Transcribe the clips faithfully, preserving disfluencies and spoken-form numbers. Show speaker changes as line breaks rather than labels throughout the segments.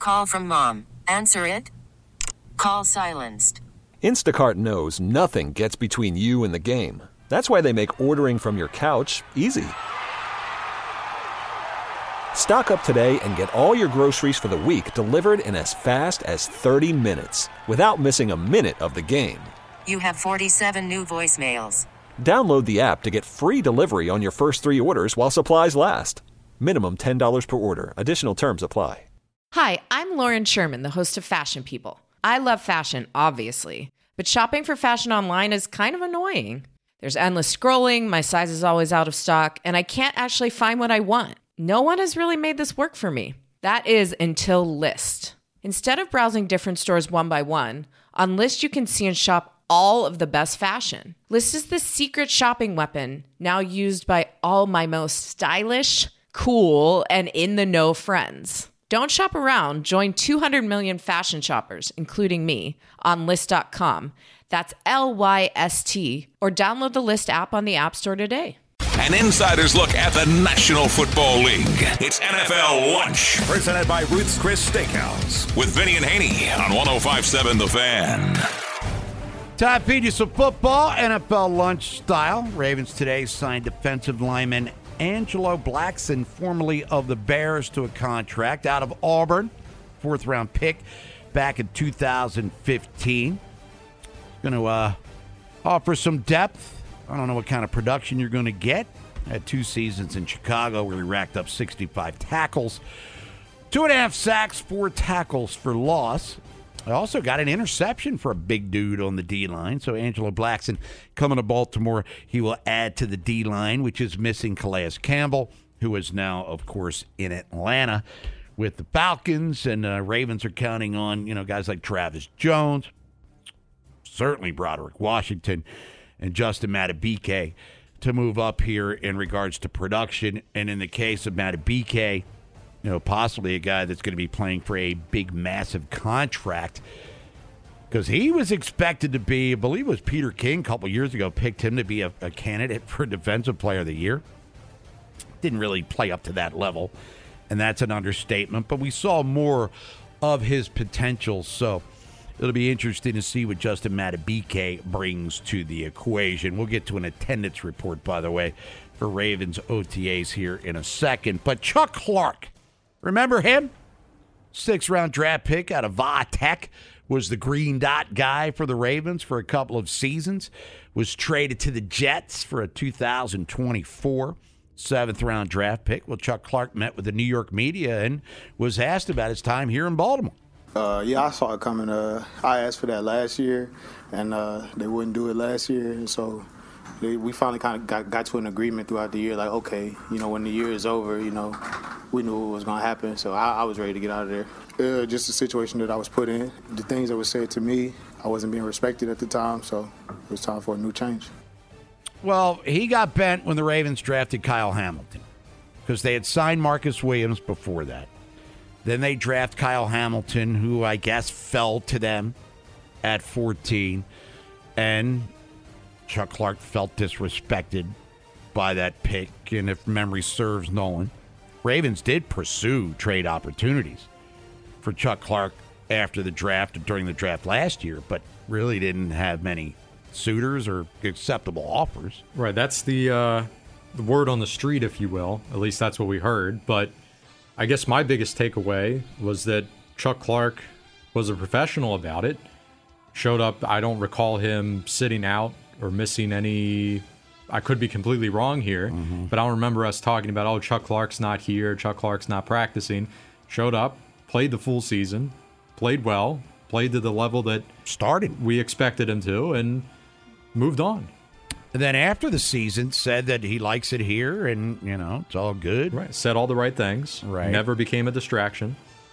Call from mom. Answer it. Call silenced.
Instacart knows nothing gets between you and the game. That's why they make ordering from your couch easy. Stock up today and get all your groceries for the week delivered in as fast as thirty minutes without missing a minute of the game.
You have forty-seven new voicemails.
Download the app to get free delivery on your first three orders while supplies last. Minimum ten dollars per order. Additional terms apply.
Hi, I'm Lauren Sherman, the host of Fashion People. I love fashion, obviously, but shopping for fashion online is kind of annoying. There's endless scrolling, my size is always out of stock, and I can't actually find what I want. No one has really made this work for me. That is until Lyst. Instead of browsing different stores one by one, on Lyst you can see and shop all of the best fashion. Lyst is the secret shopping weapon now used by all my most stylish, cool, and in-the-know friends. Don't shop around. Join two hundred million fashion shoppers, including me, on Lyst dot com. That's L Y S T. Or download the Lyst app on the App Store today.
An insider's look at the National Football League. It's N F L Lunch.
Presented by Ruth's Chris Steakhouse.
With Vinny and Haney on one oh five point seven The Fan.
Time to feed you some football, N F L Lunch style. Ravens today signed defensive lineman Angelo Blackson, formerly of the Bears, to a contract out of Auburn. Fourth round pick back in two thousand fifteen. Going to uh, offer some depth. I don't know what kind of production you're going to get. Had two seasons in Chicago where he racked up sixty-five tackles. Two and a half sacks, four tackles for loss. I also got an interception for a big dude on the D-line. So Angelo Blackson coming to Baltimore. He will add to the D-line, which is missing Calais Campbell, who is now, of course, in Atlanta with the Falcons. And uh, Ravens are counting on, you know, guys like Travis Jones, certainly Broderick Washington, and Justin Madubuike to move up here in regards to production. And in the case of Madubuike, you know, possibly a guy that's going to be playing for a big, massive contract, because he was expected to be, I believe it was Peter King a couple years ago, picked him to be a, a candidate for Defensive Player of the Year. Didn't really play up to that level, and that's an understatement, but we saw more of his potential, so it'll be interesting to see what Justin Madubuike brings to the equation. We'll get to an attendance report, by the way, for Ravens O T As here in a second, but Chuck Clark, remember him? Sixth-round draft pick out of Va Tech, was the green dot guy for the Ravens for a couple of seasons, was traded to the Jets for a two thousand twenty-four seventh-round draft pick. Well, Chuck Clark met with the New York media and was asked about his time here in Baltimore.
Uh, yeah, I saw it coming. Uh, I asked for that last year, and uh, they wouldn't do it last year, and so they, we finally kind of got, got to an agreement throughout the year, like, okay, you know, when the year is over, you know, we knew what was going to happen, so I, I was ready to get out of there. Uh, just the situation that I was put in, the things that were said to me, I wasn't being respected at the time, so it was time for a new change.
Well, he got bent when the Ravens drafted Kyle Hamilton because they had signed Marcus Williams before that. Then they draft Kyle Hamilton, who I guess fell to them at fourteen, and Chuck Clark felt disrespected by that pick, and if memory serves Nolan, Ravens did pursue trade opportunities for Chuck Clark after the draft, during the draft last year, but really didn't have many suitors or acceptable offers.
Right, that's the, uh, the word on the street, if you will. At least that's what we heard. But I guess my biggest takeaway was that Chuck Clark was a professional about it. Showed up, I don't recall him sitting out or missing any. I could be completely wrong here, mm-hmm. but I don't remember us talking about, oh, Chuck Clark's not here, Chuck Clark's not practicing. Showed up, played the full season, played well, played to the level that
started
we expected him to, and moved on.
And then after the season, said that he likes it here, and, you know, it's all good.
Right, said all the right things.
Right.
Never became a distraction.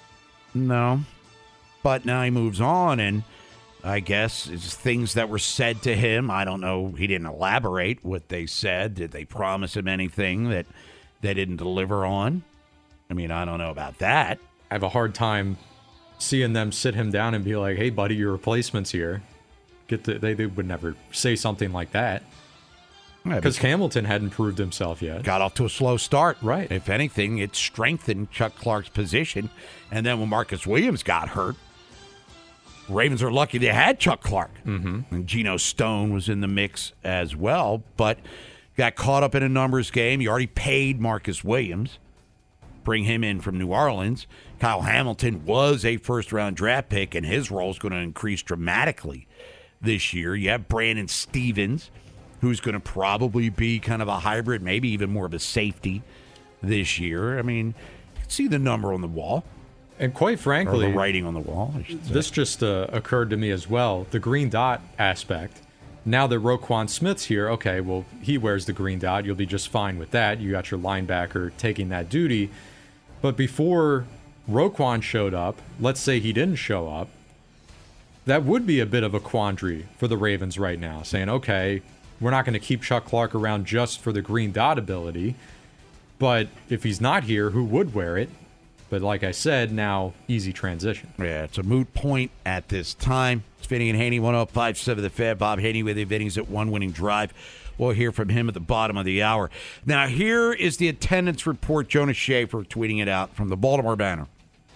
No. But now he moves on, and I guess it's things that were said to him. I don't know. He didn't elaborate what they said. Did they promise him anything that they didn't deliver on? I mean, I don't know about that.
I have a hard time seeing them sit him down and be like, hey, buddy, your replacement's here. Get the, they, they would never say something like that. Because Hamilton hadn't proved himself yet.
Got off to a slow start.
Right.
If anything, it strengthened Chuck Clark's position. And then when Marcus Williams got hurt, Ravens are lucky they had Chuck Clark.
Mm-hmm.
And Geno Stone was in the mix as well, but got caught up in a numbers game. You already paid Marcus Williams. Bring him in from New Orleans. Kyle Hamilton was a first-round draft pick, and his role is going to increase dramatically this year. You have Brandon Stevens, who's going to probably be kind of a hybrid, maybe even more of a safety this year. I mean, you can see the number on the wall.
And quite frankly,
or the writing on the wall, I should say.
This just uh, occurred to me as well. The green dot aspect. Now that Roquan Smith's here, okay, well, he wears the green dot. You'll be just fine with that. You got your linebacker taking that duty. But before Roquan showed up, let's say he didn't show up, that would be a bit of a quandary for the Ravens right now, saying, okay, we're not going to keep Chuck Clark around just for the green dot ability, but if he's not here, who would wear it? But like I said, now easy transition.
Yeah, it's a moot point at this time. It's Vinny and Haney, one oh five point seven The Fan. Bob Haney with you. Vinny's at One Winning Drive. We'll hear from him at the bottom of the hour. Now, here is the attendance report. Jonas Schaefer tweeting it out from the Baltimore Banner.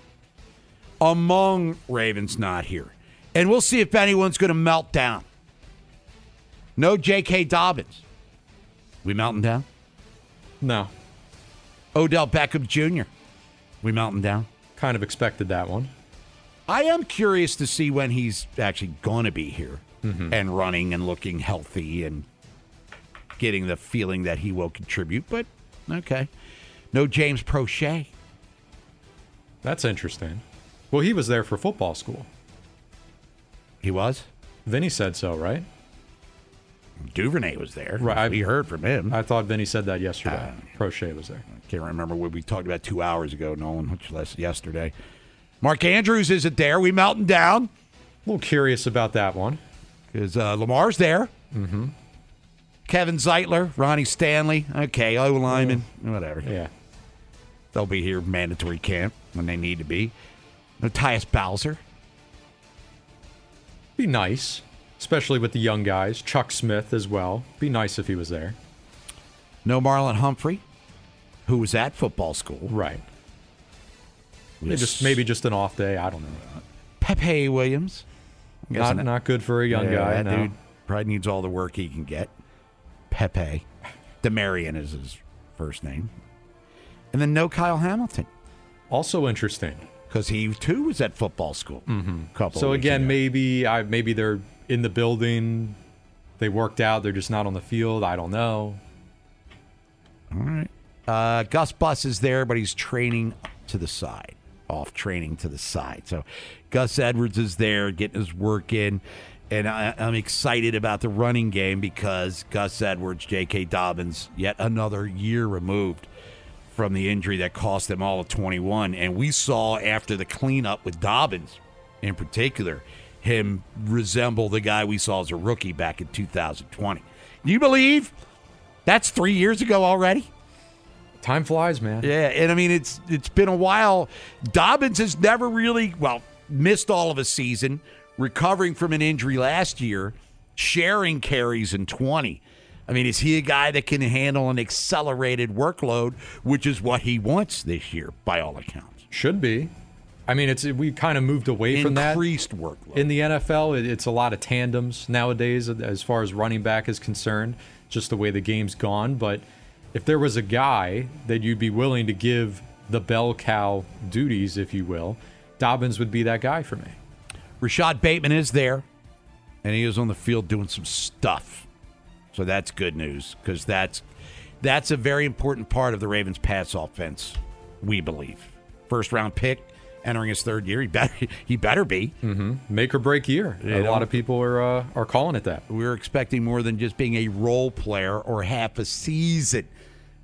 Among Ravens not here. And we'll see if anyone's going to melt down. No J K. Dobbins. We melting down?
No.
Odell Beckham Junior We melting down?
Kind of expected that one.
I am curious to see when he's actually going to be here
mm-hmm.
and running and looking healthy and getting the feeling that he will contribute. But, okay. No James Prochet.
That's interesting. Well, he was there for football school.
He was?
Vinny said so, right?
Duvernay was there.
Right.
We heard from him.
I thought Vinny said that yesterday.
Uh,
Prochet was there.
I can't remember what we talked about two hours ago, Nolan, much less yesterday. Mark Andrews isn't there. We melting down.
A little curious about that one.
Because uh, Lamar's there.
Mm-hmm.
Kevin Zeitler, Ronnie Stanley. Okay, O lineman, mm. whatever.
Yeah.
They'll be here mandatory camp when they need to be. No Tyus Bowser.
Be nice, especially with the young guys. Chuck Smith as well. Be nice if he was there.
No Marlon Humphrey, who was at football school.
Right. Maybe just, maybe just an off day. I don't know.
Pepe Williams.
Not, not good for a young
yeah,
guy.
That
no.
dude probably needs all the work he can get. Pepe. Demarion is his first name. And then no Kyle Hamilton.
Also interesting.
Because he, too, was at football school.
Mm-hmm.
A couple
so,
of weeks
again,
ago.
maybe I maybe they're in the building. They worked out. They're just not on the field. I don't know.
All right. Uh, Gus Bus is there, but he's training to the side. Off training to the side. So Gus Edwards is there getting his work in. And I, I'm excited about the running game because Gus Edwards, J K. Dobbins, yet another year removed from the injury that cost them all of twenty-one. And we saw after the cleanup with Dobbins in particular, him resemble the guy we saw as a rookie back in two thousand twenty. Do you believe that's three years ago already?
Time flies, man.
Yeah, and I mean, it's it's been a while. Dobbins has never really, well, missed all of a season, recovering from an injury last year, sharing carries in twenty. I mean, is he a guy that can handle an accelerated workload, which is what he wants this year, by all accounts?
Should be. I mean, it's we kind of moved away from that.
Increased workload.
In the N F L, it, it's a lot of tandems nowadays as far as running back is concerned, just the way the game's gone. But if there was a guy that you'd be willing to give the bell cow duties, if you will, Dobbins would be that guy for me.
Rashad Bateman is there, and he is on the field doing some stuff. So that's good news because that's that's a very important part of the Ravens' pass offense, we believe. First round pick, entering his third year, he better he better be
mm-hmm. make or break year.
You
a
know?
lot of people are uh, are calling it that.
We're expecting more than just being a role player or half a season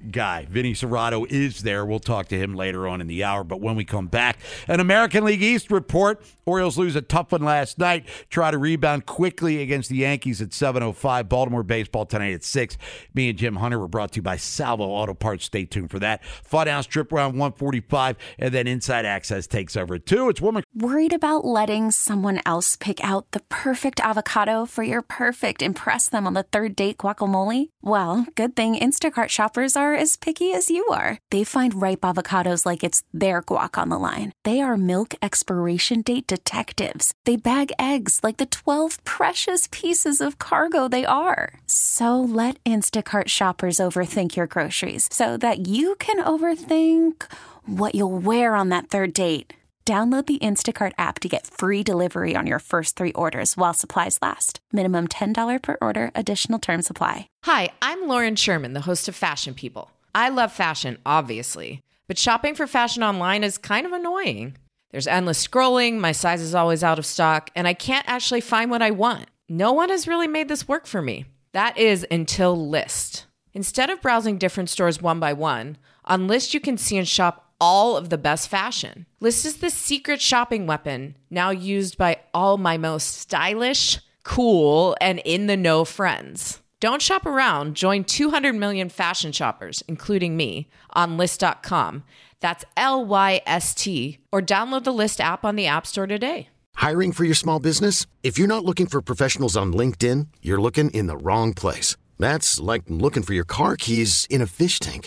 guy. Vinny Cerrato is there. We'll talk to him later on in the hour. But when we come back, an American League East report. Orioles lose a tough one last night. Try to rebound quickly against the Yankees at seven oh five. Baltimore baseball tonight at six. Me and Jim Hunter were brought to you by Salvo Auto Parts. Stay tuned for that. Funhouse Trip Round one forty-five, and then Inside Access takes over at two. It's Woman.
Worried about letting someone else pick out the perfect avocado for your perfect impress them on the third date guacamole? Well, good thing Instacart shoppers are as picky as you are. They find ripe avocados like it's their guac on the line. They are milk expiration date detectives. They bag eggs like the twelve precious pieces of cargo they are. So let Instacart shoppers overthink your groceries so that you can overthink what you'll wear on that third date. Download the Instacart app to get free delivery on your first three orders while supplies last. Minimum ten dollars per order. Additional terms apply.
Hi, I'm Lauren Sherman, the host of Fashion People. I love fashion, obviously, but shopping for fashion online is kind of annoying. There's endless scrolling, my size is always out of stock, and I can't actually find what I want. No one has really made this work for me. That is until Lyst. Instead of browsing different stores one by one, on Lyst you can see and shop all of the best fashion. Lyst is the secret shopping weapon now used by all my most stylish, cool, and in-the-know friends. Don't shop around. Join two hundred million fashion shoppers, including me, on Lyst dot com. That's L Y S T, or download the Lyst app on the App Store today.
Hiring for your small business? If you're not looking for professionals on LinkedIn, you're looking in the wrong place. That's like looking for your car keys in a fish tank.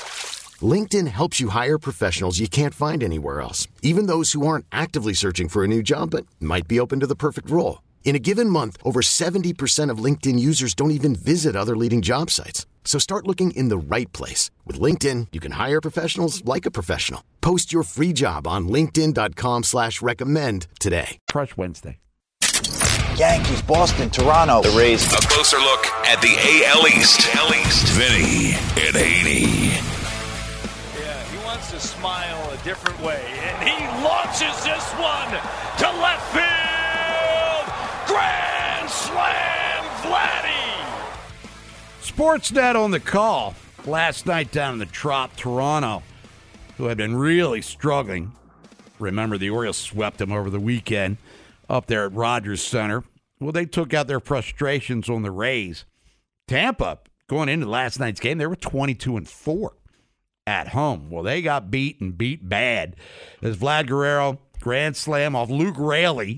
LinkedIn helps you hire professionals you can't find anywhere else, even those who aren't actively searching for a new job but might be open to the perfect role. In a given month, over seventy percent of LinkedIn users don't even visit other leading job sites. So start looking in the right place. With LinkedIn, you can hire professionals like a professional. Post your free job on linkedin dot com slash recommend today.
Crush Wednesday.
Yankees, Boston, Toronto. The Rays.
A closer look at the A L East. A L East. Vinny and Haney.
Yeah, he wants to smile a different way, and he launches this one to left field. Grand slam, Vladdy!
Sportsnet on the call last night down in the Trop, Toronto, who had been really struggling. Remember, the Orioles swept them over the weekend up there at Rogers Center. Well, they took out their frustrations on the Rays. Tampa, going into last night's game, they were twenty-two and four at home. Well, they got beat and beat bad as Vlad Guerrero grand slam off Luke Raley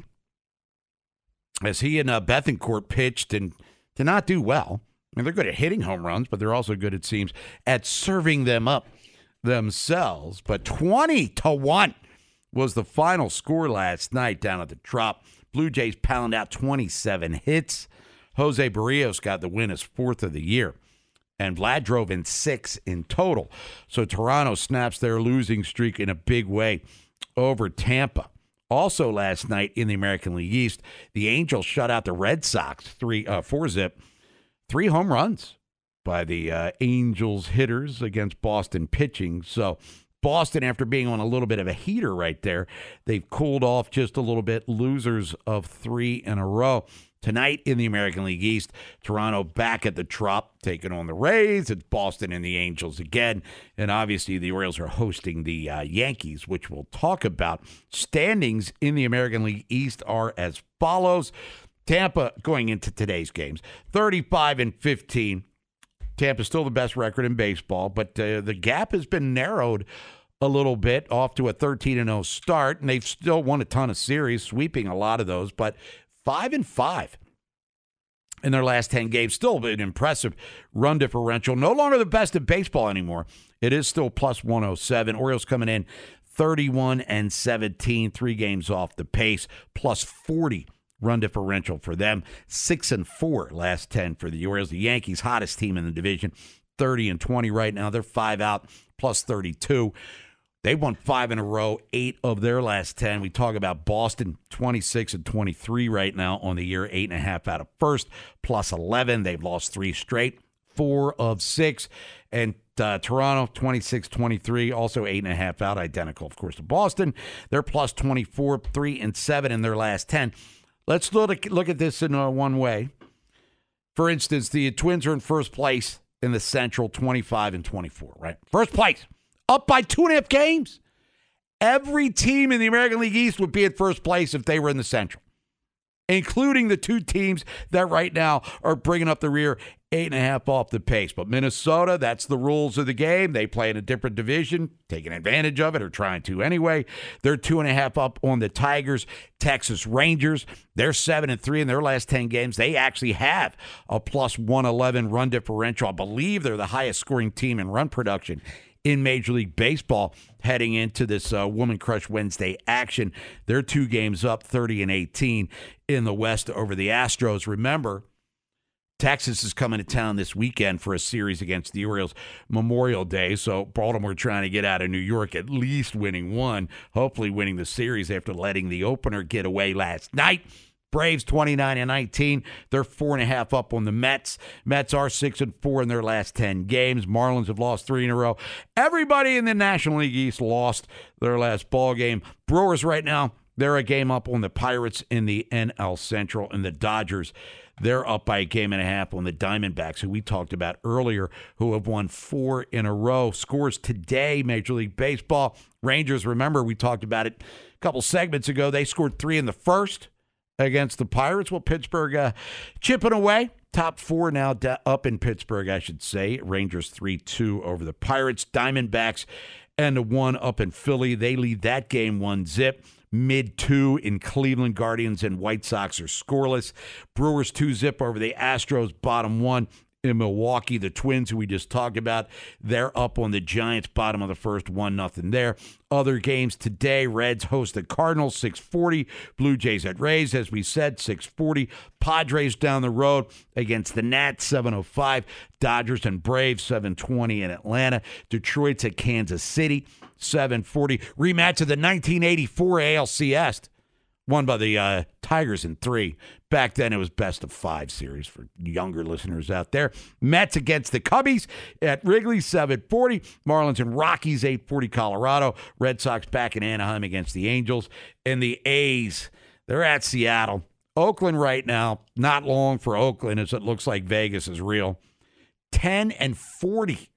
as he and uh, Bethancourt pitched and did not do well. I mean, they're good at hitting home runs, but they're also good, it seems, at serving them up themselves. But twenty to one was the final score last night down at the Trop. Blue Jays pound out twenty-seven hits. Jose Barrios got the win as fourth of the year. And Vlad drove in six in total. So Toronto snaps their losing streak in a big way over Tampa. Also last night in the American League East, the Angels shut out the Red Sox three, uh, four zip. Three home runs by the uh, Angels hitters against Boston pitching. So Boston, after being on a little bit of a heater right there, they've cooled off just a little bit. Losers of three in a row. Tonight in the American League East, Toronto back at the Trop, taking on the Rays. It's Boston and the Angels again. And obviously the Orioles are hosting the uh, Yankees, which we'll talk about. Standings in the American League East are as follows. Tampa going into today's games, thirty-five and fifteen. Tampa's still the best record in baseball, but uh, the gap has been narrowed a little bit off to a thirteen and oh start, and they've still won a ton of series, sweeping a lot of those, but five and five in their last ten games. Still an impressive run differential. No longer the best in baseball anymore. It is still plus one oh seven. Orioles coming in thirty-one and seventeen, three games off the pace, plus forty run differential for them. Six and four last ten for the Orioles. The Yankees, hottest team in the division, thirty and twenty right now. They're five out, plus thirty-two. They won five in a row, eight of their last ten. We talk about Boston, twenty-six and twenty-three right now on the year, eight and a half out of first, plus eleven. They've lost three straight, four of six. And uh, Toronto, twenty-six twenty-three, also eight and a half out, identical, of course, to Boston. They're plus twenty-four, three and seven in their last ten. Let's look, look at this in uh, one way. For instance, the Twins are in first place in the Central, twenty-five and twenty-four, right? First place, up by two and a half games. Every team in the American League East would be in first place if they were in the Central, including the two teams that right now are bringing up the rear, eight and a half off the pace. But Minnesota, that's the rules of the game. They play in a different division, taking advantage of it or trying to anyway. They're two and a half up on the Tigers. Texas Rangers, they're seven and three in their last ten games. They actually have a plus one eleven run differential. I believe they're the highest scoring team in run production in Major League Baseball heading into this uh, Woman Crush Wednesday action. They're two games up, thirty and eighteen in the West over the Astros. Remember, Texas is coming to town this weekend for a series against the Orioles Memorial Day, so Baltimore trying to get out of New York, at least winning one, hopefully winning the series after letting the opener get away last night. Braves twenty-nine and nineteen. They're four and a half up on the Mets. Mets are six and four in their last ten games. Marlins have lost three in a row. Everybody in the National League East lost their last ball game. Brewers right now, they're a game up on the Pirates in the N L Central, and the Dodgers, they're up by a game and a half on the Diamondbacks, who we talked about earlier, who have won four in a row. Scores today, Major League Baseball. Rangers, remember, we talked about it a couple segments ago. They scored three in the first against the Pirates. Well, Pittsburgh uh, chipping away. Top four now da- up in Pittsburgh, I should say. Rangers three two over the Pirates. Diamondbacks and the one up in Philly. They lead that game one zip. Mid two in Cleveland. Guardians and White Sox are scoreless. Brewers two zip over the Astros. Bottom one in Milwaukee. The Twins, who we just talked about, they're up on the Giants. Bottom of the first, one nothing there. Other games today, Reds host the Cardinals, six forty. Blue Jays at Rays, as we said, six forty. Padres down the road against the Nats, seven oh five. Dodgers and Braves, seven twenty in Atlanta. Detroit's at Kansas City, seven forty. Rematch of the nineteen eighty-four A L C S, won by the uh, Tigers in three. Back then, it was best of five series for younger listeners out there. Mets against the Cubbies at Wrigley, seven forty. Marlins and Rockies, eight forty Colorado. Red Sox back in Anaheim against the Angels. And the A's, they're at Seattle. Oakland right now, not long for Oakland, as it looks like Vegas is real. ten and forty.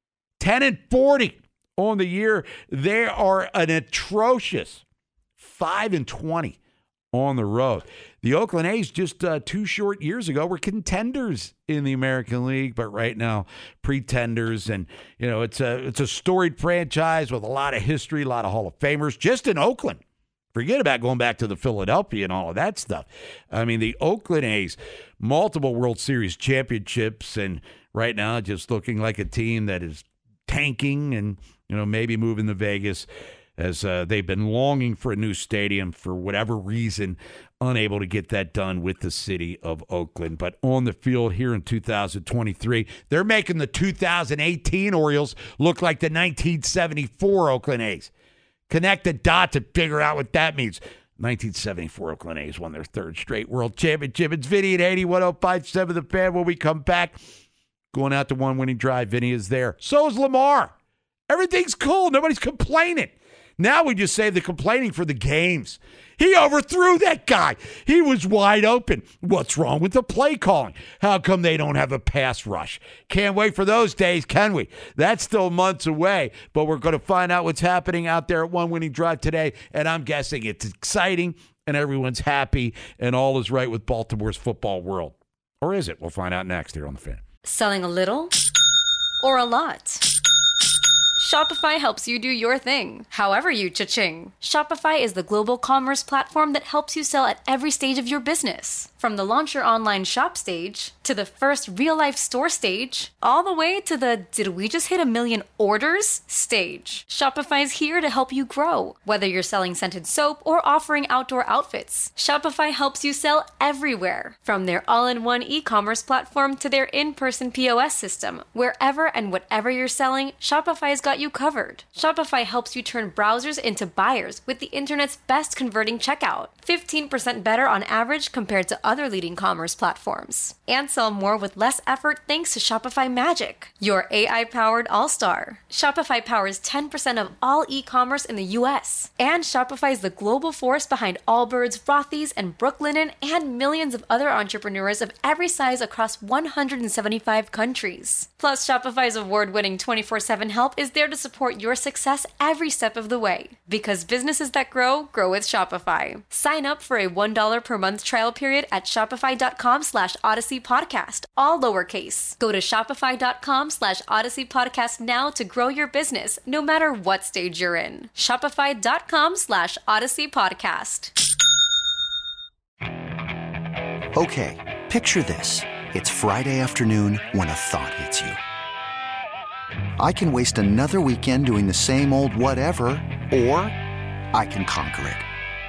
ten and forty on the year. They are an atrocious five and twenty on the road. The Oakland A's just uh, two short years ago were contenders in the American League, but right now pretenders. And you know, it's a it's a storied franchise with a lot of history, a lot of Hall of Famers just in Oakland. Forget about going back to the Philadelphia and all of that stuff. I mean, the Oakland A's, multiple World Series championships, and right now just looking like a team that is tanking and, you know, maybe moving to Vegas, as uh, they've been longing for a new stadium for whatever reason, unable to get that done with the city of Oakland. But on the field here in two thousand twenty-three, they're making the two thousand eighteen Orioles look like the nineteen seventy-four Oakland A's. Connect the dots and figure out what that means. nineteen seventy-four Oakland A's won their third straight world championship. It's Vinny at eighty, one oh five point seven The Fan. When we come back, going out to one winning drive, Vinny is there. So is Lamar. Everything's cool. Nobody's complaining. Now we just save the complaining for the games. He overthrew that guy. He was wide open. What's wrong with the play calling? How come they don't have a pass rush? Can't wait for those days, can we? That's still months away, but we're going to find out what's happening out there at One Winning Drive today, and I'm guessing it's exciting and everyone's happy and all is right with Baltimore's football world. Or is it? We'll find out next here on The Fan.
Selling a little or a lot? Shopify helps you do your thing, however you cha-ching. Shopify is the global commerce platform that helps you sell at every stage of your business. From the launch your online shop stage, to the first real-life store stage, all the way to the did we just hit a million orders stage. Shopify's here to help you grow. Whether you're selling scented soap or offering outdoor outfits, Shopify helps you sell everywhere. From their all-in-one e-commerce platform to their in-person P O S system, wherever and whatever you're selling, Shopify's got you covered. Shopify helps you turn browsers into buyers with the internet's best converting checkout. fifteen percent better on average compared to other leading commerce platforms. And sell more with less effort thanks to Shopify Magic, your A I-powered all-star. Shopify powers ten percent of all e-commerce in the U S. And Shopify is the global force behind Allbirds, Rothy's, and Brooklinen, and millions of other entrepreneurs of every size across one hundred seventy-five countries. Plus, Shopify's award-winning twenty-four seven help is there to support your success every step of the way. Because businesses that grow, grow with Shopify. Sign up for a one dollar per month trial period at shopify.com slash Odyssey Podcast, all lowercase. Go to shopify.com slash Odyssey Podcast now to grow your business, no matter what stage you're in. Shopify.com slash Odyssey Podcast.
Okay, picture this. It's Friday afternoon when a thought hits you. I can waste another weekend doing the same old whatever, or I can conquer it.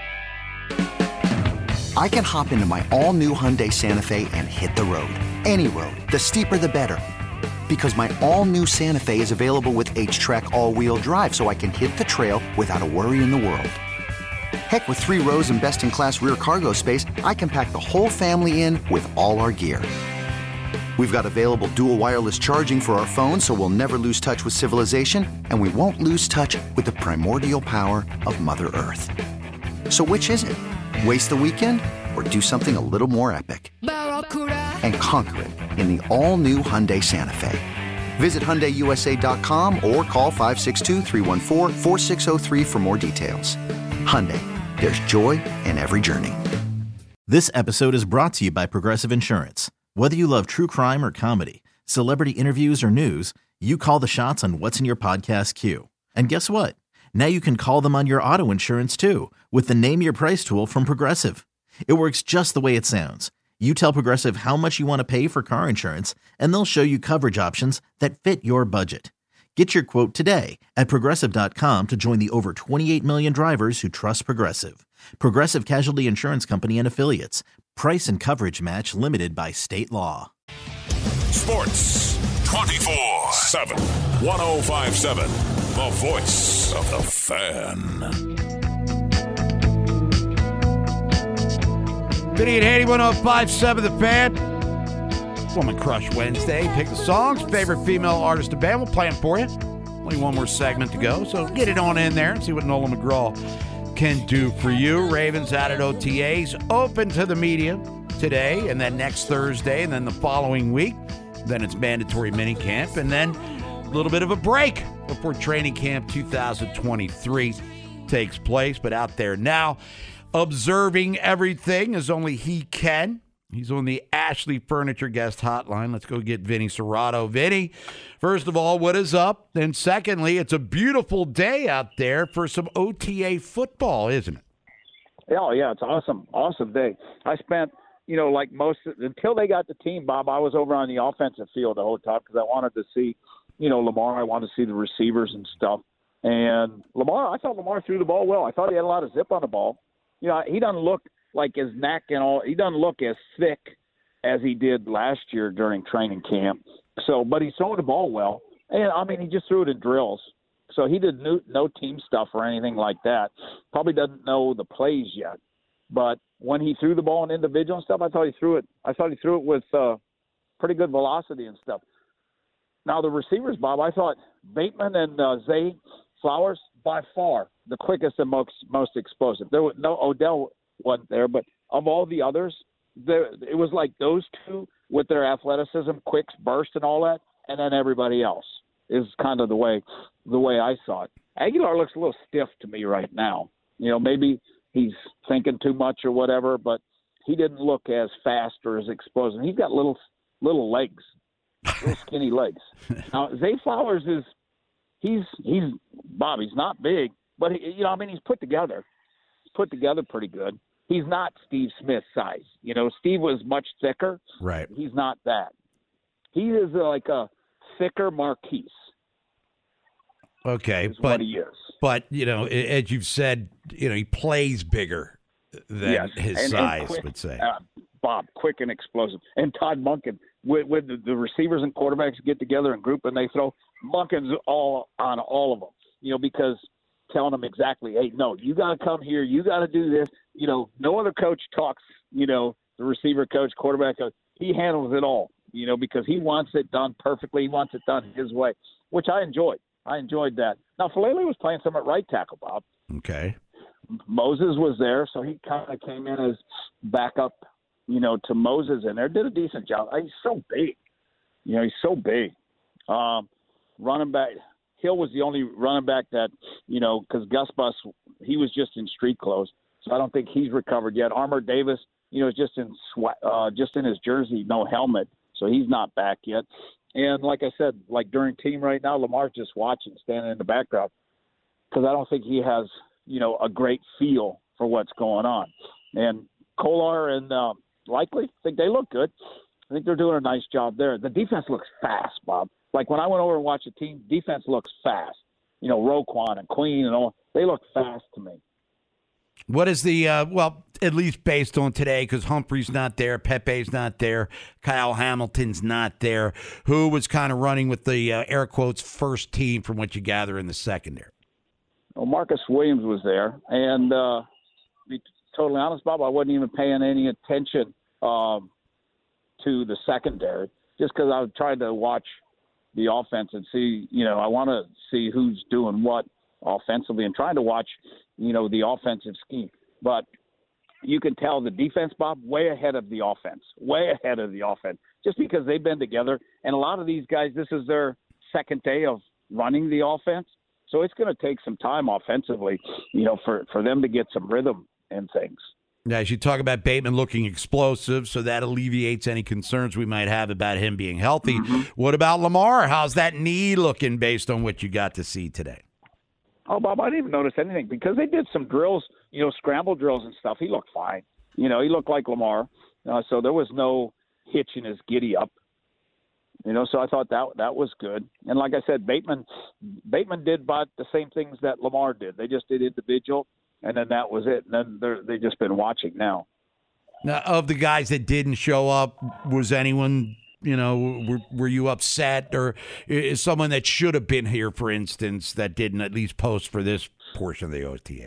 I can hop into my all-new Hyundai Santa Fe and hit the road. Any road. The steeper, the better. Because my all-new Santa Fe is available with H-Track all-wheel drive, so I can hit the trail without a worry in the world. Heck, with three rows and best-in-class rear cargo space, I can pack the whole family in with all our gear. We've got available dual wireless charging for our phones, so we'll never lose touch with civilization, and we won't lose touch with the primordial power of Mother Earth. So which is it? Waste the weekend or do something a little more epic? And conquer it in the all-new Hyundai Santa Fe. Visit Hyundai U S A dot com or call five six two, three one four, four six zero three for more details. Hyundai, there's joy in every journey.
This episode is brought to you by Progressive Insurance. Whether you love true crime or comedy, celebrity interviews or news, you call the shots on what's in your podcast queue. And guess what? Now you can call them on your auto insurance too with the Name Your Price tool from Progressive. It works just the way it sounds. You tell Progressive how much you want to pay for car insurance, and they'll show you coverage options that fit your budget. Get your quote today at Progressive dot com to join the over twenty-eight million drivers who trust Progressive. Progressive Casualty Insurance Company and Affiliates. Price and coverage match limited by state law.
Sports twenty-four seven. one oh five point seven. The voice of the fan.
Vinny and Haney, one oh five point seven, The Fan. Woman Crush Wednesday. Pick the songs. Favorite female artist of band. We'll play them for you. Only one more segment to go, so get it on in there and see what Nolan McGraw can do for you. Ravens out at O T As. Open to the media today, and then next Thursday, and then the following week. Then it's mandatory minicamp, and then a little bit of a break before training camp two thousand twenty-three takes place. But out there now, observing everything as only he can. He's on the Ashley Furniture Guest Hotline. Let's go get Vinny Cerrato. Vinny, first of all, what is up? And secondly, it's a beautiful day out there for some O T A football, isn't it?
Oh, yeah, it's awesome. Awesome day. I spent, you know, like most, until they got the team, Bob, I was over on the offensive field the whole time because I wanted to see, you know, Lamar. I wanted to see the receivers and stuff. And Lamar, I thought Lamar threw the ball well. I thought he had a lot of zip on the ball. You know, he doesn't look like his neck and all. He doesn't look as thick as he did last year during training camp. So, but he's throwing the ball well. And, I mean, he just threw it in drills. So he did no, no team stuff or anything like that. Probably doesn't know the plays yet. But when he threw the ball in individual and stuff, I thought he threw it. I thought he threw it with uh, pretty good velocity and stuff. Now, the receivers, Bob, I thought Bateman and uh, Zay Flowers, by far the quickest and most most explosive. There was no Odell wasn't there, but of all the others, there it was like those two with their athleticism, quicks, burst, and all that, and then everybody else is kind of the way the way I saw it. Aguilar looks a little stiff to me right now. You know, maybe he's thinking too much or whatever, but he didn't look as fast or as explosive. He's got little little legs, little skinny legs. Now Zay Flowers is. He's he's Bob. He's not big, but he, you know, I mean, he's put together. He's put together pretty good. He's not Steve Smith's size. You know, Steve was much thicker.
Right.
He's not that. He is like a thicker Marquise.
Okay,
is
but
what he is.
But you know, as you've said, you know, he plays bigger than
yes.
his
and,
size
and quick,
would say.
Uh, Bob, quick and explosive, and Todd Monken with, with the, the receivers and quarterbacks get together and group and they throw Monken's all on all of them, you know, because telling them exactly, hey, no, you got to come here, you got to do this. You know, no other coach talks, you know, the receiver coach, quarterback coach, he handles it all, you know, because he wants it done perfectly. He wants it done his way, which I enjoyed. I enjoyed that. Now, Falele was playing some at right tackle, Bob.
Okay.
Moses was there, so he kind of came in as backup, you know, to Moses in there. Did a decent job. He's so big. You know, he's so big. Um, running back, Hill was the only running back that, you know, because Gus Bus, he was just in street clothes, so I don't think he's recovered yet. Armour Davis, you know, is just in sweat, uh, just in his jersey, no helmet, so he's not back yet. And like I said, like during team right now, Lamar's just watching, standing in the background, because I don't think he has, you know, a great feel for what's going on. And Kolar and uh, Likely, I think they look good. I think they're doing a nice job there. The defense looks fast, Bob. Like when I went over and watched the team, defense looks fast. You know, Roquan and Queen and all, they look fast to me.
What is the, uh, well, at least based on today, because Humphrey's not there, Pepe's not there, Kyle Hamilton's not there. Who was kind of running with the uh, air quotes first team from what you gather in the secondary?
Well, Marcus Williams was there. And uh, to be totally honest, Bob, I wasn't even paying any attention um, to the secondary just because I was trying to watch the offense and see, you know, I want to see who's doing what offensively and trying to watch, you know, the offensive scheme. But you can tell the defense, Bob, way ahead of the offense, way ahead of the offense, just because they've been together. And a lot of these guys, this is their second day of running the offense. So it's going to take some time offensively, you know, for, for them to get some rhythm and things.
Now, as you talk about Bateman looking explosive, so that alleviates any concerns we might have about him being healthy. Mm-hmm. What about Lamar? How's that knee looking based on what you got to see today?
Oh, Bob, I didn't even notice anything because they did some drills, you know, scramble drills and stuff. He looked fine. You know, he looked like Lamar. Uh, so there was no hitch in his giddy up. You know, so I thought that that was good. And like I said, Bateman Bateman did about the same things that Lamar did. They just did individual, and then that was it. And then they're, they've just been watching now.
Now, of the guys that didn't show up, was anyone, you know, were, were you upset? Or is someone that should have been here, for instance, that didn't at least post for this portion of the O T A?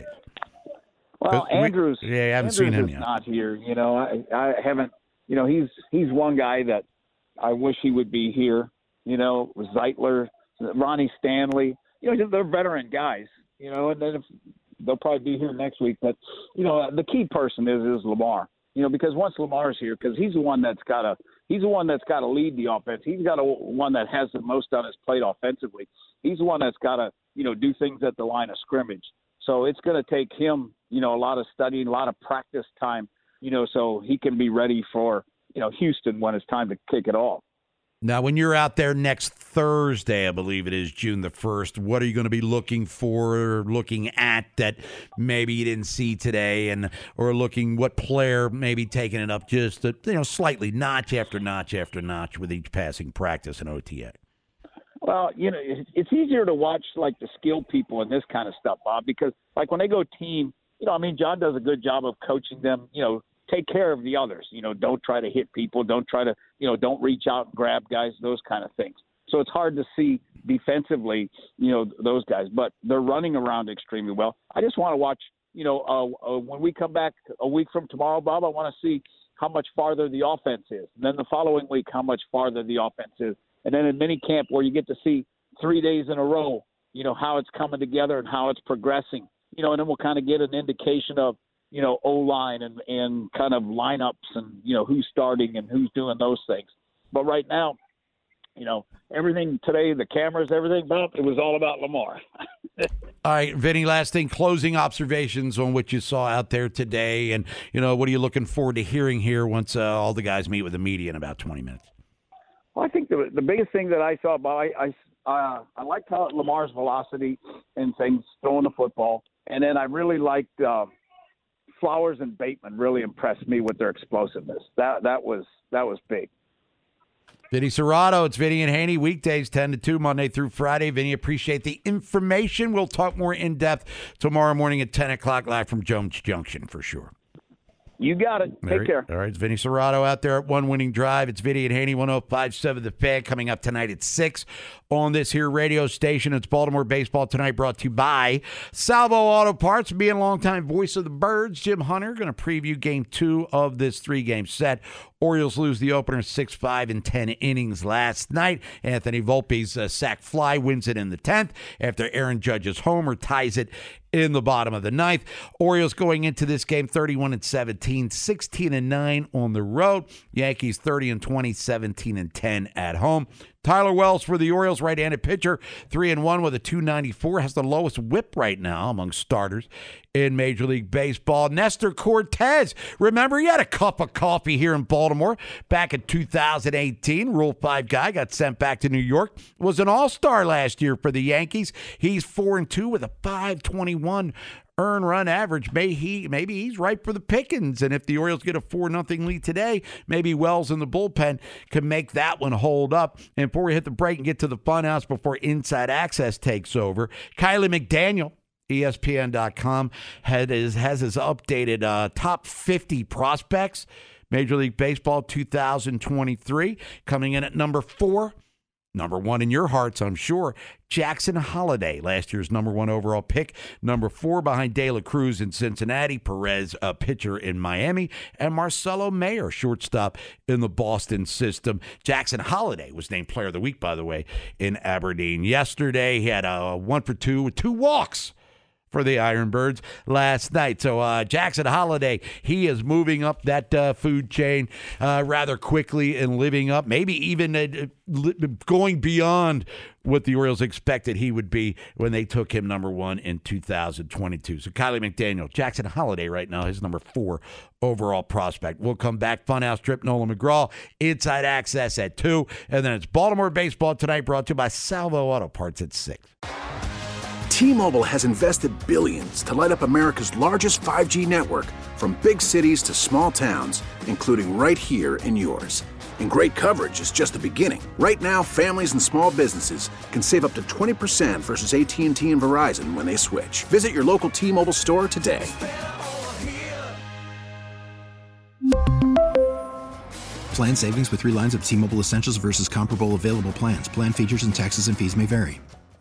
Well, Andrews,
we, yeah, I haven't
Andrews
seen him
is
yet.
not here. You know, I, I haven't, you know, he's he's one guy that I wish he would be here. You know, Zeitler, Ronnie Stanley, you know, they're veteran guys, you know, and then if, they'll probably be here next week. But, you know, the key person is is Lamar, you know, because once Lamar's here, because he's the one that's got to he's the one that's got to lead the offense. He's got a one that has the most on his plate offensively. He's the one that's got to, you know, do things at the line of scrimmage. So it's going to take him, you know, a lot of studying, a lot of practice time, you know, so he can be ready for, you know, Houston when it's time to kick it off.
Now, when you're out there next Thursday, I believe it is June the first, what are you going to be looking for or looking at that maybe you didn't see today, and or looking what player maybe taking it up just, a, you know, slightly notch after notch after notch with each passing practice in O T A?
Well, you know, it's easier to watch, like, the skilled people and this kind of stuff, Bob, because, like, when they go team, you know, I mean, John does a good job of coaching them, you know, take care of the others. You know, don't try to hit people. Don't try to, you know, don't reach out and grab guys, those kind of things. So it's hard to see defensively, you know, those guys. But they're running around extremely well. I just want to watch, you know, uh, uh, when we come back a week from tomorrow, Bob, I want to see how much farther the offense is. And then the following week, how much farther the offense is. And then in mini camp where you get to see three days in a row, you know, how it's coming together and how it's progressing. You know, and then we'll kind of get an indication of, you know, O-line and, and kind of lineups and, you know, who's starting and who's doing those things. But right now, you know, everything today, the cameras, everything, Bob, it was all about Lamar.
All right, Vinny, last thing, closing observations on what you saw out there today. And, you know, what are you looking forward to hearing here once uh, all the guys meet with the media in about twenty minutes?
Well, I think the, the biggest thing that I saw, Bob, I, I, uh, I liked how Lamar's velocity and things, throwing the football. And then I really liked uh, – Flowers and Bateman really impressed me with their explosiveness. That that was that was big.
Vinny Cerrato, it's Vinny and Haney, weekdays ten to two, Monday through Friday. Vinny, appreciate the information. We'll talk more in depth tomorrow morning at ten o'clock live from Jones Junction for sure.
You got it.
There
Take
he-
care.
All right, it's Vinny Serrato out there at One Winning Drive. It's Vinny and Haney, one oh five point seven The Fan, coming up tonight at six on this here radio station. It's Baltimore Baseball Tonight, brought to you by Salvo Auto Parts. Being longtime voice of the Birds, Jim Hunter, going to preview game two of this three-game set. Orioles lose the opener six five in ten innings last night. Anthony Volpe's uh, sac fly wins it in the tenth after Aaron Judge's homer ties it in the bottom of the ninth. Orioles going into this game thirty-one and seventeen, sixteen and nine on the road. Yankees thirty and twenty, seventeen and ten at home. Tyler Wells for the Orioles, right-handed pitcher, three and one with a two ninety-four, has the lowest whip right now among starters in Major League Baseball. Nestor Cortez, remember, he had a cup of coffee here in Baltimore back in two thousand eighteen. Rule five guy, got sent back to New York, was an all-star last year for the Yankees. He's four and two with a five twenty-one earn run average. May he, maybe he's ripe for the pickings. And if the Orioles get a four nothing lead today, maybe Wells in the bullpen can make that one hold up. And before we hit the break and get to the funhouse before Inside Access takes over, Kiley McDaniel, E S P N dot com, had his, has his updated uh, top fifty prospects. Major League Baseball two thousand twenty-three, coming in at number four. Number one in your hearts, I'm sure, Jackson Holliday, last year's number one overall pick. Number four behind De La Cruz in Cincinnati, Perez, a pitcher in Miami, and Marcelo Mayer, shortstop in the Boston system. Jackson Holliday was named Player of the Week, by the way, in Aberdeen yesterday. He had a one for two with two walks for the Ironbirds last night. So uh, Jackson Holliday, he is moving up that uh, food chain uh, rather quickly and living up, maybe even uh, going beyond what the Orioles expected he would be when they took him number one in two thousand twenty-two. So Kiley McDaniel, Jackson Holliday right now, his number four overall prospect. We'll come back. Funhouse Trip, Nolan McGraw, Inside Access at two. And then it's Baltimore Baseball Tonight, brought to you by Salvo Auto Parts at six.
T-Mobile has invested billions to light up America's largest five G network, from big cities to small towns, including right here in yours. And great coverage is just the beginning. Right now, families and small businesses can save up to twenty percent versus A T and T and Verizon when they switch. Visit your local T-Mobile store today.
Plan savings with three lines of T-Mobile Essentials versus comparable available plans. Plan features and taxes and fees may vary.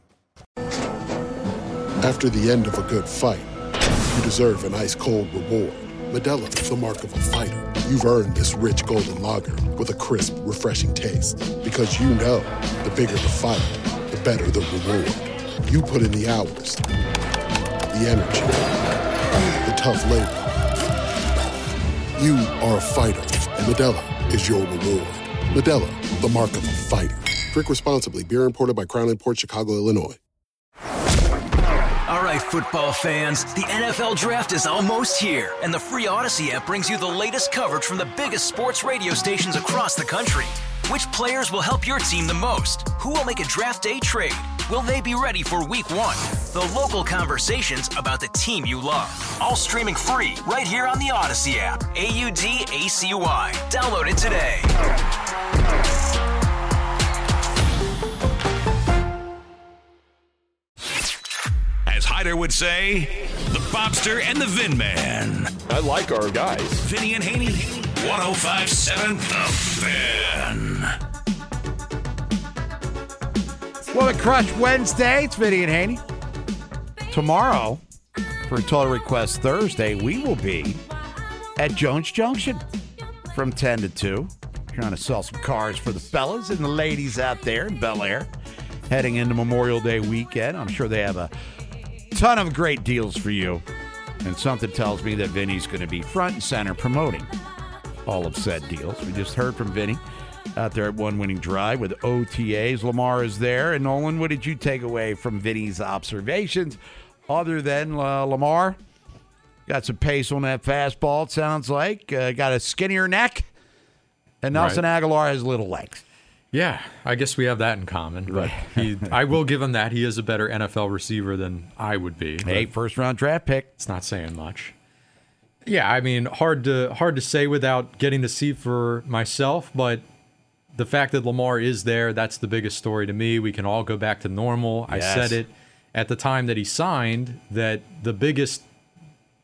After the end of a good fight, you deserve an ice-cold reward. Modelo is the mark of a fighter. You've earned this rich golden lager with a crisp, refreshing taste. Because you know, the bigger the fight, the better the reward. You put in the hours, the energy, the tough labor. You are a fighter, and Modelo is your reward. Modelo, the mark of a fighter. Drink responsibly. Beer imported by Crown Imports, Chicago, Illinois.
All right, football fans, the N F L Draft is almost here, and the free Odyssey app brings you the latest coverage from the biggest sports radio stations across the country. Which players will help your team the most? Who will make a draft day trade? Will they be ready for week one? The local conversations about the team you love. All streaming free right here on the Odyssey app. A U D A C Y. Download it today.
As Hyder would say, the Bobster and the Vin Man.
I like our guys.
Vinny and Haney, one oh five point seven The Fan.
Well, the Crush Wednesday, it's Vinny and Haney. Tomorrow, for Total Request Thursday, we will be at Jones Junction from ten to two. Trying to sell some cars for the fellas and the ladies out there in Bel Air. Heading into Memorial Day weekend. I'm sure they have a ton of great deals for you. And something tells me that Vinny's going to be front and center promoting all of said deals. We just heard from Vinny out there at One Winning Drive with O T As. Lamar is there. And Nolan, what did you take away from Vinny's observations other than uh, Lamar? Got some pace on that fastball, it sounds like. Uh, got a skinnier neck. And Nelson right. Aguilar has little legs.
Yeah, I guess we have that in common. But he, I will give him that. He is a better N F L receiver than I would be.
Hey, first-round draft pick.
It's not saying much. Yeah, I mean, hard to hard to say without getting to see for myself, but the fact that Lamar is there, that's the biggest story to me. We can all go back to normal.
Yes.
I said it at the time that he signed, that the biggest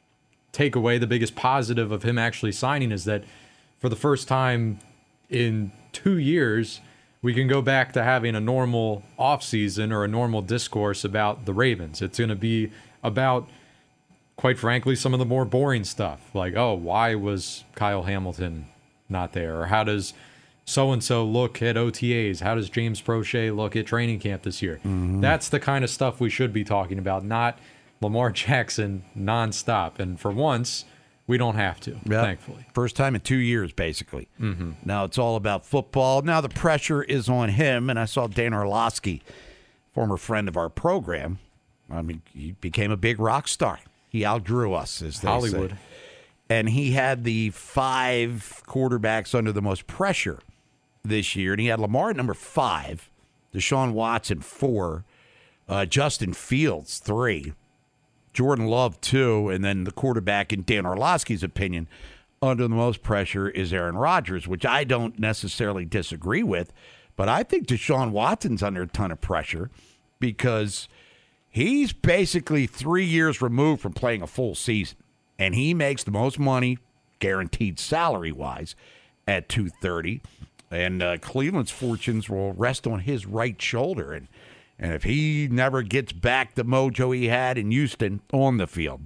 takeaway, the biggest positive of him actually signing is that for the first time in two years, we can go back to having a normal offseason or a normal discourse about the Ravens. It's going to be about, quite frankly, some of the more boring stuff. Like, oh, why was Kyle Hamilton not there? Or how does so-and-so look at O T As? How does James Prochet look at training camp this year? Mm-hmm. That's the kind of stuff we should be talking about, not Lamar Jackson nonstop. And for once, we don't have to, yep. thankfully.
First time in two years, basically.
Mm-hmm.
Now it's all about football. Now the pressure is on him, and I saw Dan Orlovsky, former friend of our program. I mean, he became a big rock star. He outdrew us, as they
Hollywood.
say. And he had the five quarterbacks under the most pressure this year, and he had Lamar at number five, Deshaun Watson four, uh, Justin Fields three, Jordan Love two, and then the quarterback, in Dan Orlovsky's opinion, under the most pressure is Aaron Rodgers, which I don't necessarily disagree with, but I think Deshaun Watson's under a ton of pressure because he's basically three years removed from playing a full season, and he makes the most money, guaranteed salary-wise, at two thirty. And uh, Cleveland's fortunes will rest on his right shoulder. And, and if he never gets back the mojo he had in Houston on the field,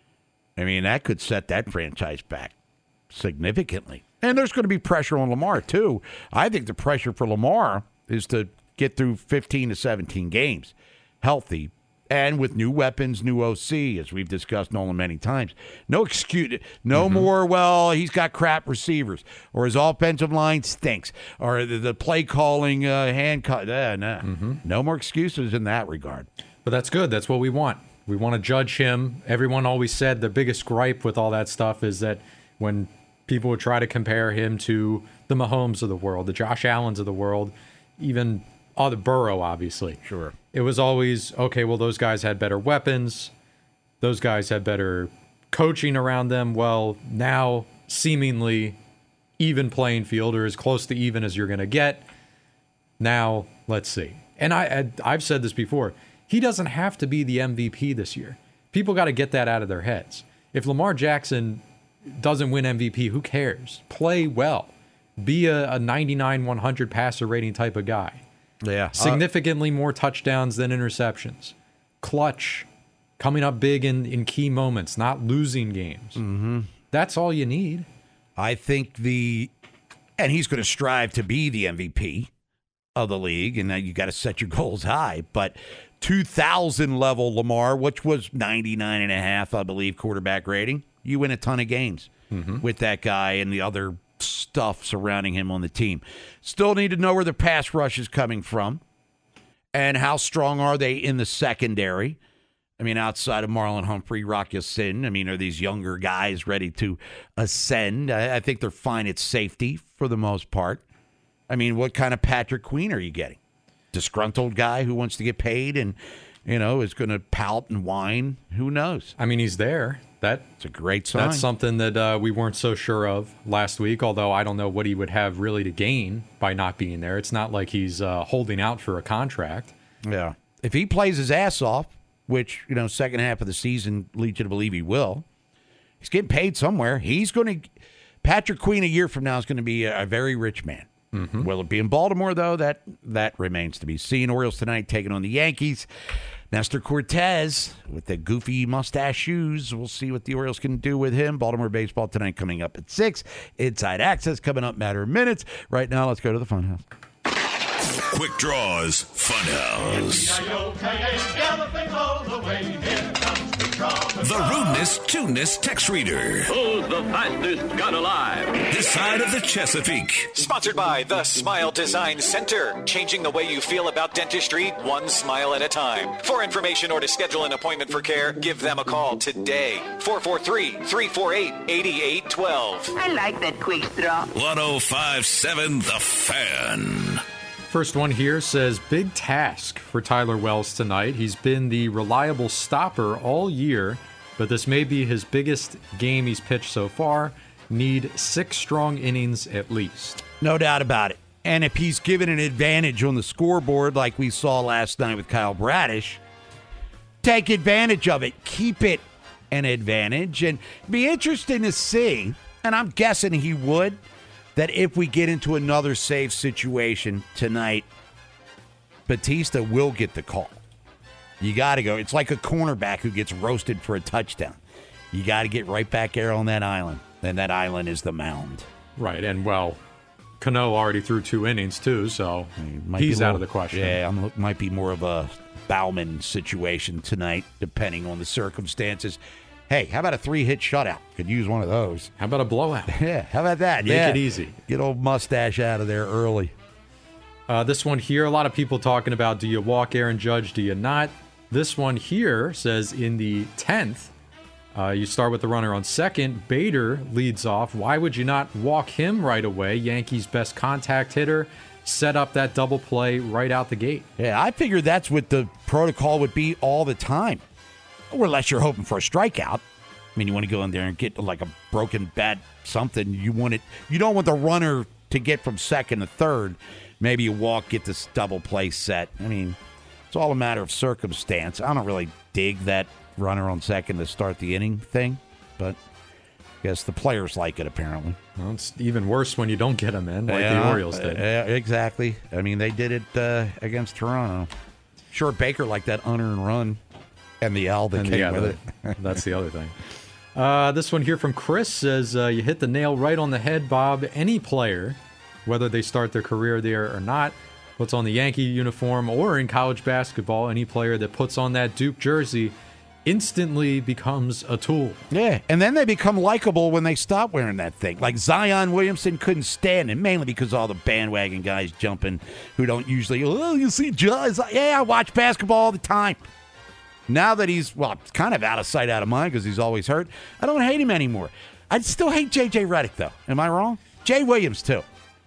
I mean, that could set that franchise back significantly. And there's going to be pressure on Lamar, too. I think the pressure for Lamar is to get through fifteen to seventeen games healthy, and with new weapons, new O C, as we've discussed Nolan many times. No excuse, no mm-hmm. more, well, he's got crap receivers, or his offensive line stinks, or the, the play calling uh, hand cut. Uh, no. Mm-hmm. no more excuses in that regard.
But that's good. That's what we want. We want to judge him. Everyone always said the biggest gripe with all that stuff is that when people would try to compare him to the Mahomes of the world, the Josh Allens of the world, even other Burrow, obviously.
Sure.
It was always, okay, well, those guys had better weapons. Those guys had better coaching around them. Well, now, seemingly even playing field, or as close to even as you're going to get. Now, let's see. And I, I've said this before. He doesn't have to be the M V P this year. People got to get that out of their heads. If Lamar Jackson doesn't win M V P, who cares? Play well. Be a, a ninety-nine, one hundred passer rating type of guy.
Yeah.
Significantly uh, more touchdowns than interceptions. Clutch. Coming up big in, in key moments, not losing games.
Mm-hmm.
That's all you need.
I think the, and he's going to strive to be the M V P of the league, and now you got to set your goals high. But two thousand level Lamar, which was ninety-nine and a half, I believe, quarterback rating, you win a ton of games mm-hmm. with that guy and the other stuff surrounding him on the team. Still need to know where the pass rush is coming from and how strong are they in the secondary. I mean, outside of Marlon Humphrey, Rock Ya-Sin, I mean, are these younger guys ready to ascend? I, I think they're fine at safety for the most part. I mean, what kind of Patrick Queen are you getting? Disgruntled guy who wants to get paid and, you know, is going to pout and whine? Who knows?
I mean, he's there. That's
a great sign.
That's something that uh, we weren't so sure of last week, although I don't know what he would have really to gain by not being there. It's not like he's uh, holding out for a contract.
Yeah. If he plays his ass off, which, you know, second half of the season leads you to believe he will, he's getting paid somewhere. He's going to – Patrick Queen a year from now is going to be a, a very rich man. Mm-hmm. Will it be in Baltimore, though? That that remains to be seen. Orioles tonight taking on the Yankees. Nestor Cortez with the goofy mustache shoes. We'll see what the Orioles can do with him. Baltimore baseball tonight coming up at six. Inside Access coming up matter of minutes. Right now, let's go to the Funhouse.
Quick Draws Funhouse. The rudeness, tuneness text reader.
Who's the fastest gun alive?
This side of the Chesapeake.
Sponsored by the Smile Design Center. Changing the way you feel about dentistry, one smile at a time. For information or to schedule an appointment for care, give them a call today. four four three, three four eight, eight eight one two.
I like that quick draw.
one oh five point seven The Fan.
First one here says, big task for Tyler Wells tonight. He's been the reliable stopper all year, but this may be his biggest game he's pitched so far. Need six strong innings at least.
No doubt about it. And if he's given an advantage on the scoreboard like we saw last night with Kyle Bradish, take advantage of it. Keep it an advantage. And it'd be interesting to see, and I'm guessing he would, that if we get into another safe situation tonight, Batista will get the call. You got to go. It's like a cornerback who gets roasted for a touchdown. You got to get right back there on that island, and that island is the mound.
Right, and well, Cano already threw two innings too, so he's out of the question.
Yeah, it might be more of a Bauman situation tonight, depending on the circumstances. Hey, how about a three-hit shutout? Could use one of those.
How about a blowout?
Yeah, how about that?
Make
yeah.
it easy.
Get old Mustache out of there early.
Uh, this one here, a lot of people talking about, do you walk Aaron Judge, do you not? This one here says in the tenth, uh, you start with the runner on second. Bader leads off. Why would you not walk him right away? Yankees' best contact hitter. Set up that double play right out the gate.
Yeah, I figured that's what the protocol would be all the time. Or unless you're hoping for a strikeout. I mean, you want to go in there and get like a broken bat, something. You want it. You don't want the runner to get from second to third. Maybe you walk, get this double play set. I mean, it's all a matter of circumstance. I don't really dig that runner on second to start the inning thing, but I guess the players like it, apparently.
Well, it's even worse when you don't get them in, like
yeah,
the Orioles did.
Yeah, exactly. I mean, they did it uh, against Toronto. Sure, Baker liked that unearned run and the L that
and
came
yeah,
with
the,
it.
That's the other thing. Uh, this one here from Chris says, uh, you hit the nail right on the head, Bob. Any player, whether they start their career there or not, puts on the Yankee uniform or in college basketball, any player that puts on that Duke jersey instantly becomes a tool.
Yeah, and then they become likable when they stop wearing that thing. Like Zion Williamson couldn't stand it, mainly because all the bandwagon guys jumping who don't usually, oh, you see Jazz. Yeah, I watch basketball all the time. Now that he's, well, kind of out of sight, out of mind because he's always hurt, I don't hate him anymore. I still hate J J Redick, though. Am I wrong? Jay Williams, too.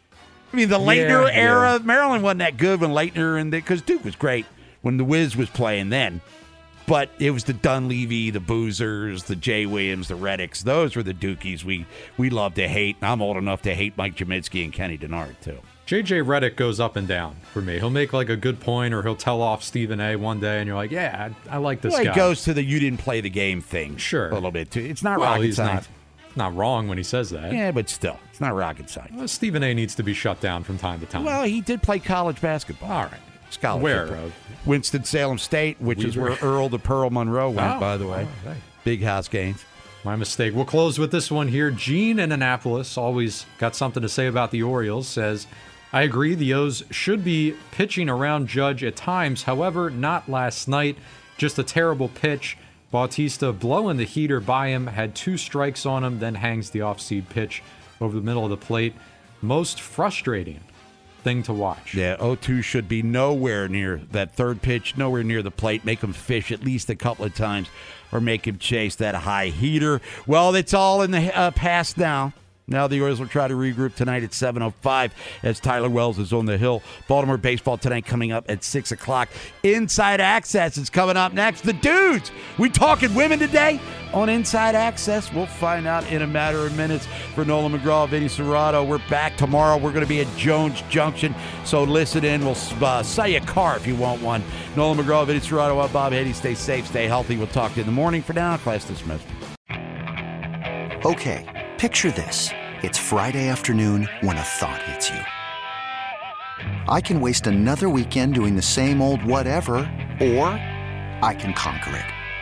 I mean, the Leitner
yeah,
era,
yeah.
Maryland wasn't that good when Leitner, and because Duke was great when the Wiz was playing then. But it was the Dunleavy, the Boozers, the Jay Williams, the Reddicks. Those were the Dukies we we love to hate. And I'm old enough to hate Mike Jaminski and Kenny Denard, too.
J J Redick goes up and down for me. He'll make like a good point, or he'll tell off Stephen A. one day, and you're like, yeah, I, I like this
well,
guy.
He goes to the you didn't play the game thing.
Sure.
A little bit, too. It's not
well,
rocket
he's
science.
Not, not wrong when he says that.
Yeah, but still, it's not rocket science.
Well, Stephen A. needs to be shut down from time to time.
Well, he did play college basketball.
All right.
Scholarship.
Where?
Road. Winston-Salem State, which
Weaver.
is where Earl the Pearl Monroe went,
oh,
by the way.
Oh, right.
Big house games.
My mistake. We'll close with this one here. Gene in Annapolis, always got something to say about the Orioles, says, I agree the O's should be pitching around Judge at times. However, not last night. Just a terrible pitch. Bautista blowing the heater by him, had two strikes on him, then hangs the off-speed pitch over the middle of the plate. Most frustrating thing to watch.
Yeah, oh two should be nowhere near that third pitch, nowhere near the plate. Make him fish at least a couple of times or make him chase that high heater. Well, it's all in the uh, past now. Now the Orioles will try to regroup tonight at seven oh five as Tyler Wells is on the hill. Baltimore baseball tonight coming up at six o'clock. Inside Access is coming up next. The dudes, we talking women today on Inside Access. We'll find out in a matter of minutes. For Nolan McGraw, Vinny Serrato, we're back tomorrow. We're going to be at Jones Junction, so listen in. We'll uh, sell you a car if you want one. Nolan McGraw, Vinny Serrato, I'm Bob Haydee. Stay safe, stay healthy. We'll talk to you in the morning. For now, class dismissed.
Okay. Picture this. It's Friday afternoon when a thought hits you. I can waste another weekend doing the same old whatever, or I can conquer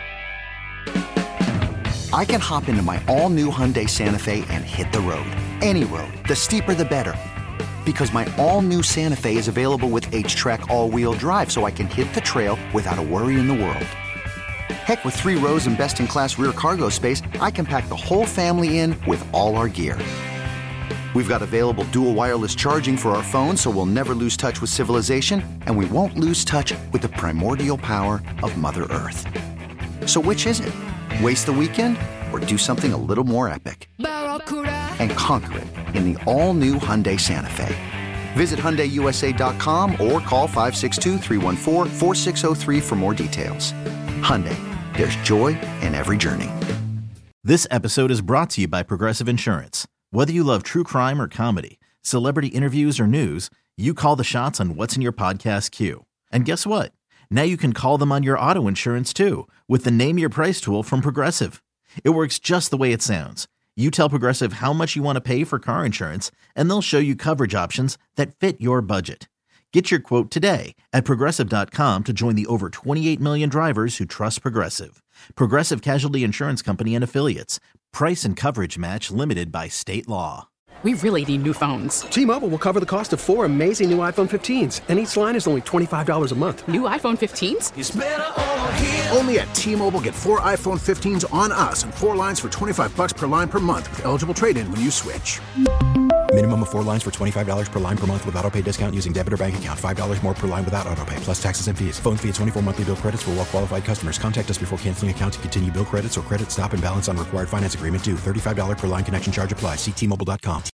it. I can hop into my all-new Hyundai Santa Fe and hit the road. Any road. The steeper, the better. Because my all-new Santa Fe is available with H-Track all-wheel drive, so I can hit the trail without a worry in the world. Heck, with three rows and best-in-class rear cargo space, I can pack the whole family in with all our gear. We've got available dual wireless charging for our phones, so we'll never lose touch with civilization, and we won't lose touch with the primordial power of Mother Earth. So which is it? Waste the weekend or do something a little more epic? And conquer it in the all-new Hyundai Santa Fe. Visit Hyundai U S A dot com or call five six two, three one four, four six zero three for more details. Hyundai, there's joy in every journey.
This episode is brought to you by Progressive Insurance. Whether you love true crime or comedy, celebrity interviews or news, you call the shots on what's in your podcast queue. And guess what? Now you can call them on your auto insurance too with the Name Your Price tool from Progressive. It works just the way it sounds. You tell Progressive how much you want to pay for car insurance, and they'll show you coverage options that fit your budget. Get your quote today at Progressive dot com to join the over twenty-eight million drivers who trust Progressive. Progressive Casualty Insurance Company and Affiliates. Price and coverage match limited by state law.
We really need new phones.
T-Mobile will cover the cost of four amazing new iPhone fifteens, and each line is only twenty-five dollars a month.
New iPhone fifteens?
It's better over here.
Only at T-Mobile, get four iPhone fifteens on us and four lines for twenty-five bucks per line per month with eligible trade-in when you switch.
Minimum of four lines for twenty-five dollars per line per month with autopay discount using debit or bank account. five dollars more per line without autopay, plus taxes and fees. Phone fee at twenty-four monthly bill credits for well-qualified customers. Contact us before canceling account to continue bill credits or credit stop and balance on required finance agreement due. thirty-five dollars per line connection charge applies. See T Mobile dot com.